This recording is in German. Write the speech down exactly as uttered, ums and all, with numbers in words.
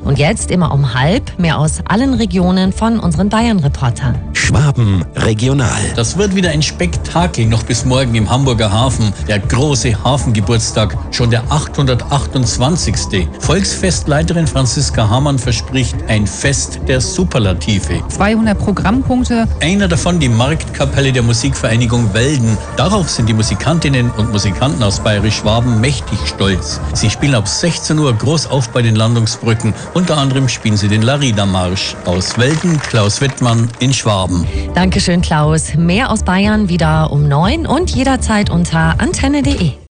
Und jetzt immer um halb mehr aus allen Regionen von unseren Bayern-Reportern. Schwaben regional. Das wird wieder ein Spektakel noch bis morgen im Hamburger Hafen. Der große Hafengeburtstag, schon der achthundertachtundzwanzigste. Volksfestleiterin Franziska Hamann verspricht ein Fest der Superlative. zweihundert Programmpunkte. Einer davon die Marktkapelle der Musikvereinigung Welden. Darauf sind die Musikantinnen und Musikanten aus Bayerisch-Schwaben mächtig stolz. Sie spielen ab sechzehn Uhr groß auf bei den Landungsbrücken. Unter anderem spielen sie den Larida-Marsch. Aus Welden, Klaus Wittmann in Schwaben. Dankeschön, Klaus. Mehr aus Bayern wieder um neun und jederzeit unter antenne punkt de.